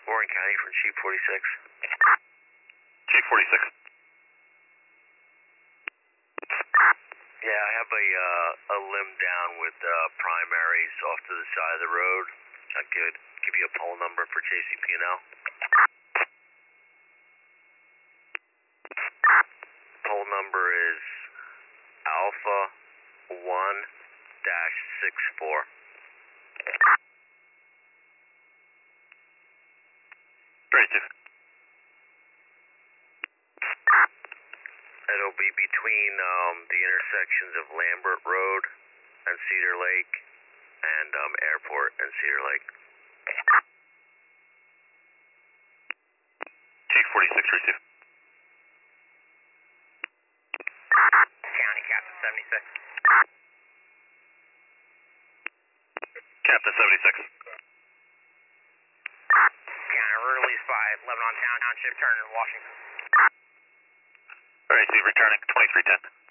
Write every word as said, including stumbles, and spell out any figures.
Warren County from Chief forty-six. Chief forty-six. Yeah, I have a uh, a limb down with uh, primaries off to the side of the road. I could give you a poll number for J C P N L. Poll number is Alpha one dash six four. Great, Chief. It'll be between um, the intersections of Lambert Road and Cedar Lake and um, Airport and Cedar Lake. Chief forty-six, receive. County Captain seventy-six. Captain seventy-six. County release five, Lebanon Town Township, turn in Washington. All right, Chief, returning twenty-three ten.